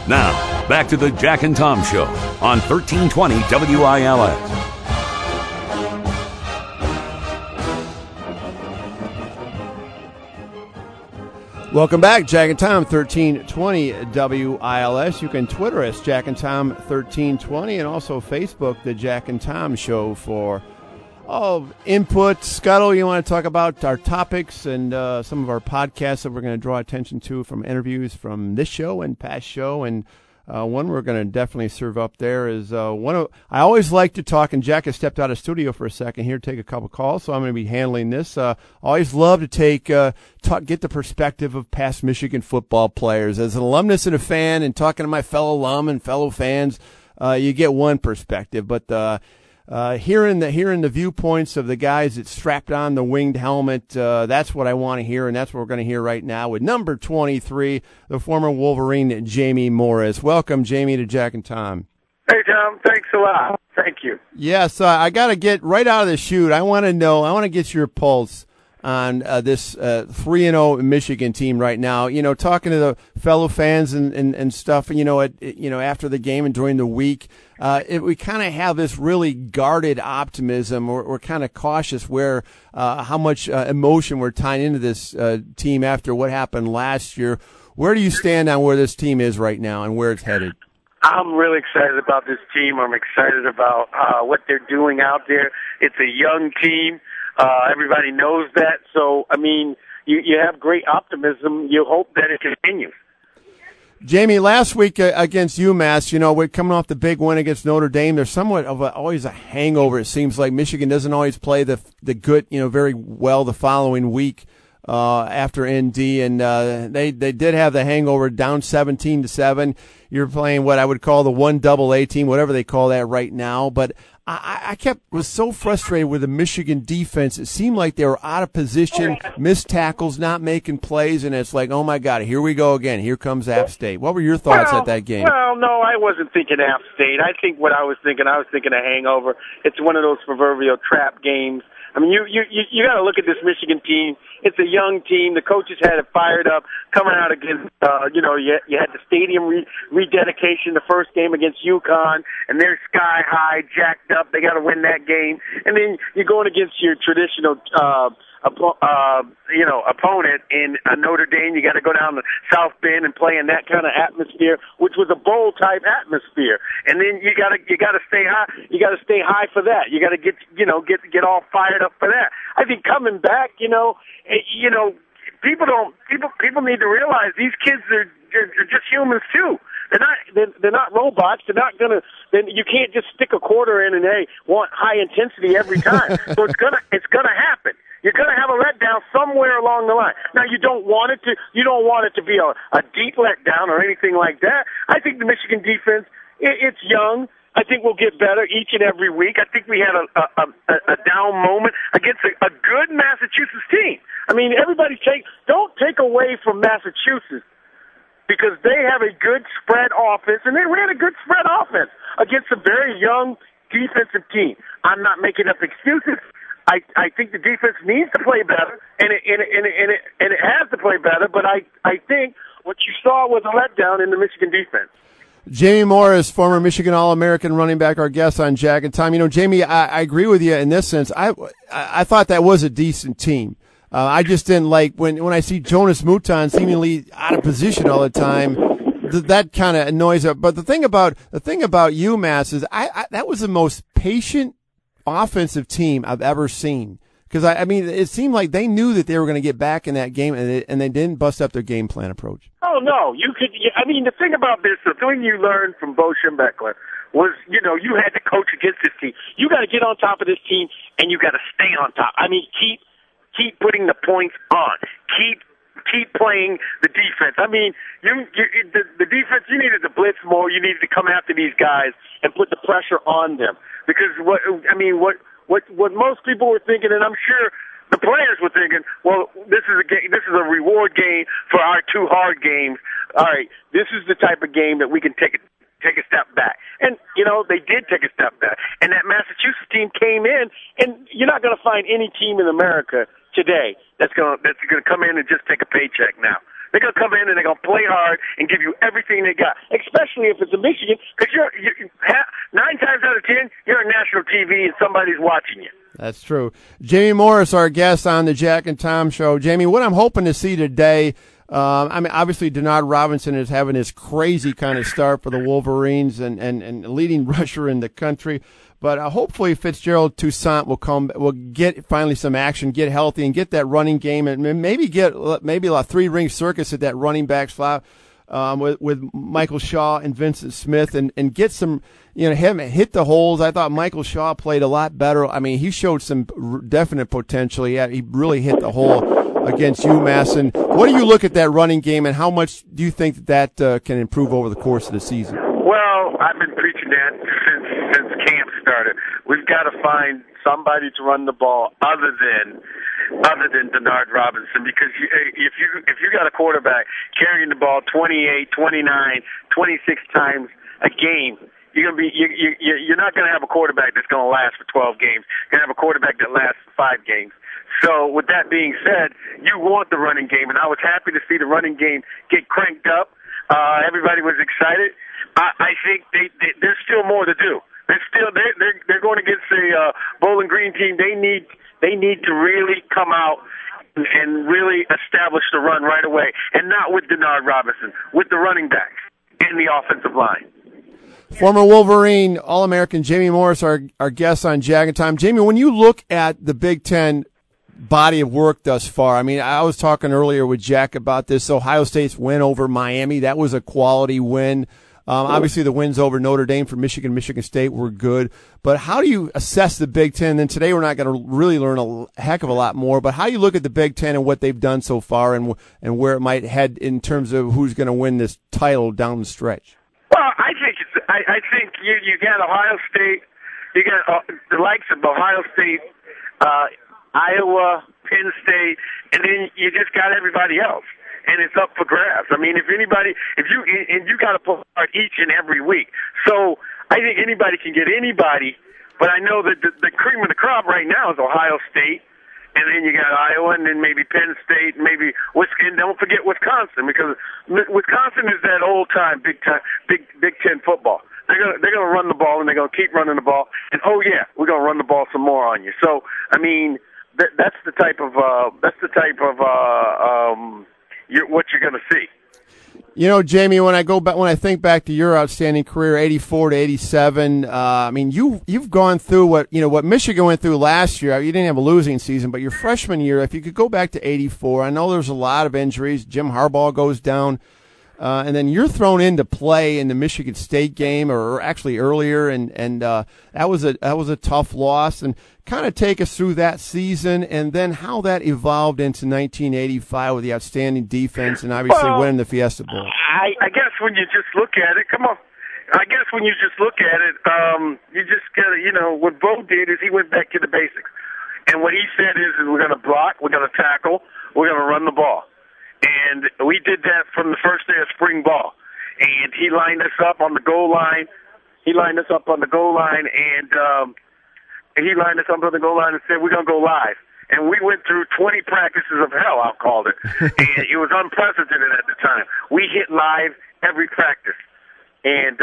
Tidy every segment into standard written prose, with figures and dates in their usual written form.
Now, back to the Jack and Tom Show on 1320 WILS. Welcome back, Jack and Tom, 1320 WILS. You can Twitter us, Jack and Tom 1320, and also Facebook, the Jack and Tom Show, for input. Scuttle, you want to talk about our topics and some of our podcasts that we're going to draw attention to from interviews from this show and past show. And one we're going to definitely serve up there is I always like to talk, and Jack has stepped out of studio for a second here to take a couple calls, so I'm going to be handling this. Always love to get the perspective of past Michigan football players. As an alumnus and a fan, and talking to my fellow alum and fellow fans, you get one perspective, but hearing the viewpoints of the guys that strapped on the winged helmet, that's what I want to hear, and that's what we're going to hear right now with number 23, the former Wolverine, Jamie Morris. Welcome, Jamie, to Jack and Tom. Hey, Tom. Thanks a lot. Thank you. Yes, I got to get right out of the chute. I want to get your pulse on this 3-0 Michigan team right now. You know, talking to the fellow fans and stuff. After the game and during the week, we kind of have this really guarded optimism. We're kind of cautious where how much emotion we're tying into this team after what happened last year. Where do you stand on where this team is right now and where it's headed? I'm really excited about this team. I'm excited about what they're doing out there. It's a young team. Everybody knows that. So, I mean, you have great optimism. You hope that it continues. Jamie, last week against UMass, we're coming off the big win against Notre Dame. There's somewhat of always a hangover. It seems like Michigan doesn't always play the good, very well the following week after ND, and they did have the hangover, down 17-7. You're playing what I would call the 1AA team, whatever they call that right now, but I was so frustrated with the Michigan defense. It seemed like they were out of position, missed tackles, not making plays, and it's like, oh my God, here we go again. Here comes App State. What were your thoughts at that game? Well, no, I wasn't thinking App State. I think what I was thinking a hangover. It's one of those proverbial trap games. I mean, you got to look at this Michigan team. It's a young team. The coaches had it fired up coming out against, you had the stadium rededication, the first game against UConn, and they're sky high, jacked up. They got to win that game. And then you're going against your traditional, opponent in Notre Dame. You got to go down to South Bend and play in that kind of atmosphere, which was a bowl type atmosphere. And then you got to stay high. You got to stay high for that. You got to get all fired up for that. I think coming back, people need to realize these kids are just humans too. They're not robots. They're not gonna. Then you can't just stick a quarter in and want high intensity every time. So it's gonna happen. You're gonna have a letdown somewhere along the line. Now you don't want it to be a deep letdown or anything like that. I think the Michigan defense, it's young. I think we'll get better each and every week. I think we had a down moment against a good Massachusetts team. I mean, don't take away from Massachusetts, because they have a good spread offense, and they ran a good spread offense against a very young defensive team. I'm not making up excuses. I think the defense needs to play better, and it has to play better. But I think what you saw was a letdown in the Michigan defense. Jamie Morris, former Michigan All-American running back, our guest on Jack and Tom. Jamie, I agree with you in this sense. I thought that was a decent team. I just didn't like when I see Jonas Mouton seemingly out of position all the time. That kind of annoys us. But the thing about UMass is that was the most patient offensive team I've ever seen. Because it seemed like they knew that they were going to get back in that game, and they didn't bust up their game plan approach. Oh no, the thing about this, the thing you learned from Bo Schembechler was, you had to coach against this team. You got to get on top of this team, and you got to stay on top. Keep putting the points on. Keep playing the defense. The defense, you needed to blitz more. You needed to come after these guys and put the pressure on them. Because what most people were thinking, and I'm sure the players were thinking, well, this is a reward game for our two hard games. All right, this is the type of game that we can take a step back. And, they did take a step back. And that Massachusetts team came in, and you're not going to find any team in America today that's going to come in and just take a paycheck now. They're going to come in and they're going to play hard and give you everything they got, especially if it's a Michigan, because you're 9 times out of 10, you're on national TV and somebody's watching you. That's true. Jamie Morris, our guest on the Jack and Tom Show. Jamie, what I'm hoping to see today, I mean, obviously Denard Robinson is having this crazy kind of start for the Wolverines and leading rusher in the country. But hopefully Fitzgerald Toussaint will get finally some action, get healthy, and get that running game, and maybe get a 3-ring circus at that running back slot with Michael Shaw and Vincent Smith, and get some, him hit the holes. I thought Michael Shaw played a lot better. I mean, he showed some definite potential. He really hit the hole against UMass. And what do you look at that running game, and how much do you think that can improve over the course of the season? Well, I've been preaching that since camp started. We've got to find somebody to run the ball other than Denard Robinson, because if you got a quarterback carrying the ball 28, 29, 26 times a game, you're not going to have a quarterback that's going to last for 12 games. You're going to have a quarterback that lasts for 5 games. So with that being said, you want the running game, and I was happy to see the running game get cranked up. Everybody was excited. I think there's still more to do. They're going against a Bowling Green team. They need to really come out and really establish the run right away, and not with Denard Robinson, with the running backs and the offensive line. Former Wolverine All-American Jamie Morris, our guest on Jag and Time. Jamie, when you look at the Big Ten body of work thus far, I mean, I was talking earlier with Jack about this. Ohio State's win over Miami, that was a quality win. Obviously, the wins over Notre Dame for Michigan State were good. But how do you assess the Big Ten? And today we're not going to really learn a heck of a lot more. But how do you look at the Big Ten and what they've done so far, and where it might head in terms of who's going to win this title down the stretch? Well, I think you got Ohio State, you got the likes of Ohio State, Iowa, Penn State, and then you just got everybody else. And it's up for grabs. I mean, if you got to play hard each and every week. So I think anybody can get anybody, but I know that the cream of the crop right now is Ohio State, and then you got Iowa, and then maybe Penn State, maybe Wisconsin. Don't forget Wisconsin, because Wisconsin is that old time Big Ten football. They're gonna run the ball, and they're gonna keep running the ball, and we're gonna run the ball some more on you. So I mean, that's the type of what you're going to see. Jamie, when I think back to your outstanding career, 84 to 87, I mean, you've gone through what Michigan went through last year. You didn't have a losing season, but your freshman year, if you could go back to 84, I know there's a lot of injuries. Jim Harbaugh goes down, and then you're thrown into play in the Michigan State game, or actually earlier, and that was a tough loss. And kind of take us through that season, and then how that evolved into 1985 with the outstanding defense and obviously winning the Fiesta Bowl. I guess when you just look at it, you just gotta, what Bo did is he went back to the basics. And what he said is we're going to block, we're going to tackle, we're going to run the ball. And we did that from the first day of spring ball. And he lined us up on the goal line. And said, we're going to go live. And we went through 20 practices of hell, I'll call it. And it was unprecedented at the time. We hit live every practice. And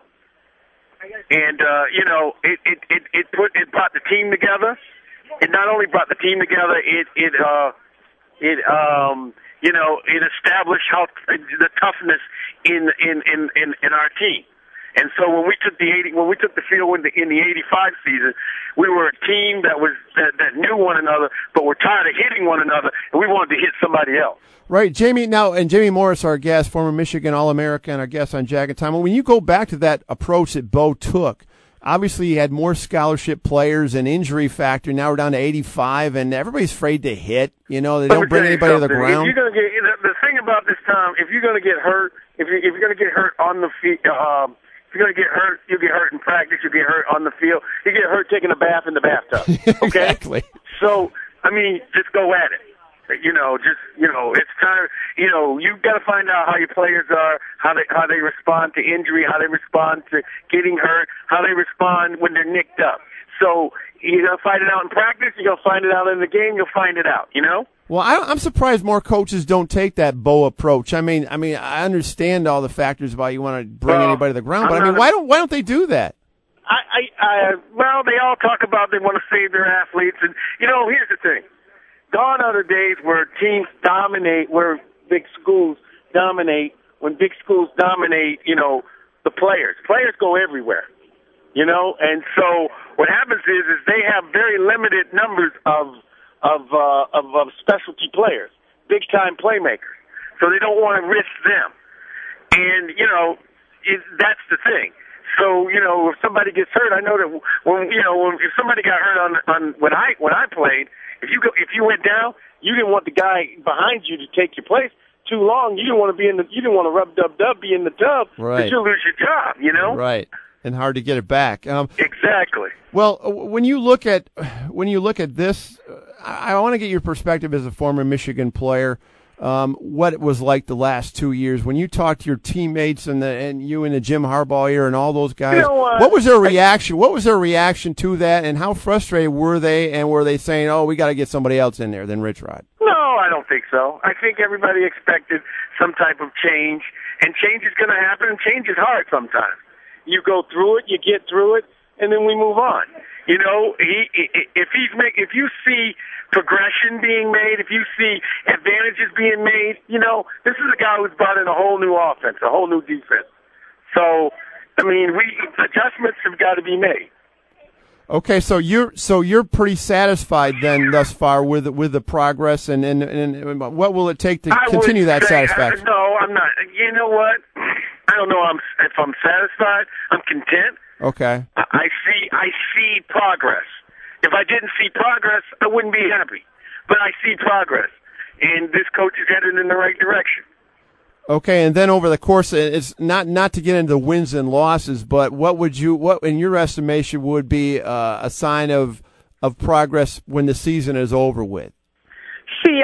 it brought the team together. It not only brought the team together, it established the toughness in our team. And so when we took the field in the 85 season, we were a team that knew one another, but we're tired of hitting one another, and we wanted to hit somebody else. Right, Jamie. Now, and Jamie Morris, our guest, former Michigan All-American, our guest on Jag and Time. When you go back to that approach that Bo took, obviously he had more scholarship players and injury factor. Now we're down to 85, and everybody's afraid to hit. They don't bring anybody to the ground. If you're gonna the thing about this time, if you're going to get hurt, if you're going to get hurt on the field. If you're going to get hurt, you'll get hurt in practice, you'll get hurt on the field, you get hurt taking a bath in the bathtub. Okay? Exactly. So, I mean, just go at it. It's time, you've got to find out how your players are, how they respond to injury, how they respond to getting hurt, how they respond when they're nicked up. So, you're going to find it out in practice, you're going to find it out in the game, you'll find it out, Well, I'm surprised more coaches don't take that Bo approach. I mean, I understand all the factors about you want to bring anybody to the ground, but why don't they do that? Well, they all talk about they want to save their athletes, and here's the thing: gone are the days where teams dominate, where big schools dominate. When big schools dominate, the players go everywhere, and so what happens is they have very limited numbers of specialty players, big time playmakers. So they don't want to risk them. And, that's the thing. So, if somebody gets hurt, I know that if somebody got hurt on when I played, if you went down, you didn't want the guy behind you to take your place too long. You didn't want to rub dub be in the tub, right? Because you'll lose your job, Right. And hard to get it back. Exactly. Well, when you look at this, I want to get your perspective as a former Michigan player. What it was like the last 2 years when you talked to your teammates and you in the Jim Harbaugh era and all those guys. What was their reaction? What was their reaction to that, and how frustrated were they? And were they saying, "Oh, we got to get somebody else in there than Rich Rod"? No, I don't think so. I think everybody expected some type of change, and change is going to happen. And change is hard sometimes. You go through it, you get through it, and then we move on. If you see progression being made, if you see advantages being made, this is a guy who's brought in a whole new offense, a whole new defense. So, adjustments have got to be made. Okay, so you're pretty satisfied then thus far with the progress, and what will it take to continue that satisfaction? No, I'm not. You know what? I don't know if I'm satisfied. I'm content. Okay. I see progress. If I didn't see progress, I wouldn't be happy. But I see progress, and this coach is headed in the right direction. Okay, and then over the course, it's not to get into the wins and losses, but what in your estimation would be a sign of progress when the season is over with? See,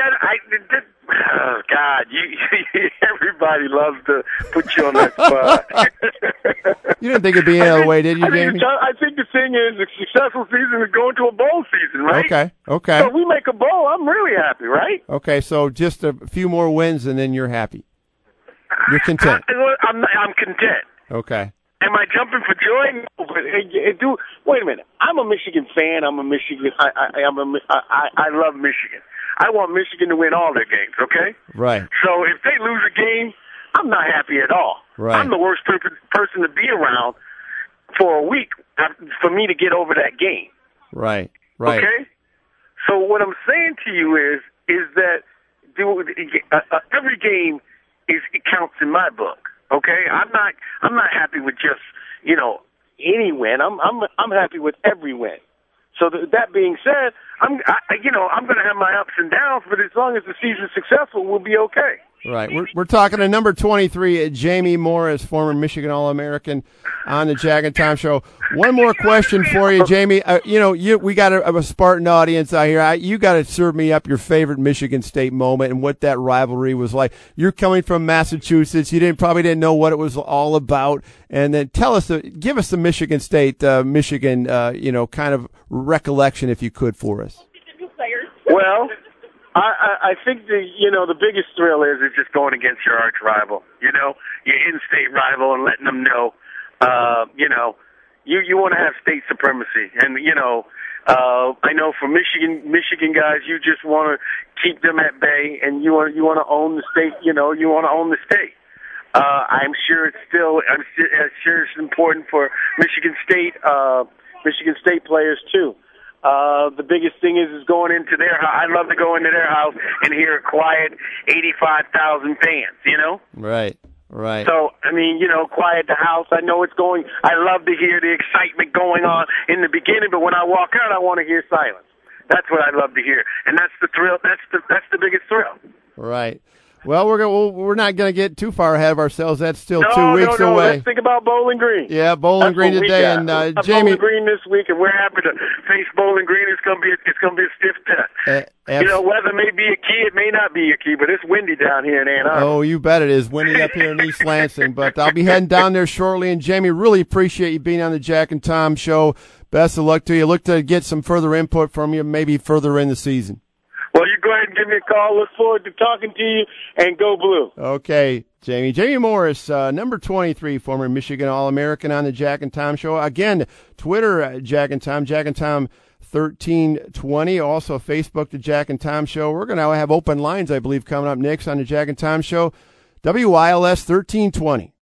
oh God, everybody loves to put you on that spot. You didn't think it'd be any other way, did you, Jamie? I think the thing is, a successful season is going to a bowl season, right? Okay. So if we make a bowl, I'm really happy, right? Okay, so just a few more wins, and then you're happy. You're content. I'm content. Okay. Am I jumping for joy? No, but wait a minute. I'm a Michigan fan. I'm a Michigan. I love Michigan. I want Michigan to win all their games. Okay. Right. So if they lose a game, I'm not happy at all. Right. I'm the worst person to be around for a week for me to get over that game. Right. Okay. So what I'm saying to you is that every game it counts in my book. Okay, I'm not happy with just any win. I'm happy with every win. So that being said, I'm going to have my ups and downs, but as long as the season's successful, we'll be okay. Right. We're talking to number 23, Jamie Morris, former Michigan All-American, on the Jack and Tom Show. One more question for you, Jamie. We got a Spartan audience out here. You got to serve me up your favorite Michigan State moment and what that rivalry was like. You're coming from Massachusetts. You probably didn't know what it was all about, and then give us the Michigan State, Michigan, kind of recollection, if you could, for us. Well, I think the biggest thrill is just going against your arch rival, your in-state rival, and letting them know, you want to have state supremacy. And, I know for Michigan guys, you just want to keep them at bay, and you want to own the state, you want to own the state. I'm sure it's important for Michigan State players too. The biggest thing is going into their house. I love to go into their house and hear a quiet 85,000 fans, Right. So, quiet the house. I know it's going. I love to hear the excitement going on in the beginning, but when I walk out, I want to hear silence. That's what I love to hear. And that's the thrill. That's the biggest thrill. Right. Well, we're not going to get too far ahead of ourselves. That's still 2 weeks away. Let's think about Bowling Green. Yeah, Bowling Green today, and Jamie. Bowling Green this week, and we're happy to face Bowling Green. It's going to be a stiff test. Weather may be a key, it may not be a key, but it's windy down here in Ann Arbor. Oh, you bet it is windy up here in East Lansing. But I'll be heading down there shortly. And Jamie, really appreciate you being on the Jack and Tom Show. Best of luck to you. Look to get some further input from you, maybe further in the season. Well, you go ahead and give me a call. Look forward to talking to you, and go Blue. Okay, Jamie. Jamie Morris, number 23, former Michigan All-American on the Jack and Tom Show. Again, Twitter, Jack and Tom 1320. Also, Facebook, the Jack and Tom Show. We're going to have open lines, I believe, coming up next on the Jack and Tom Show. WILS 1320.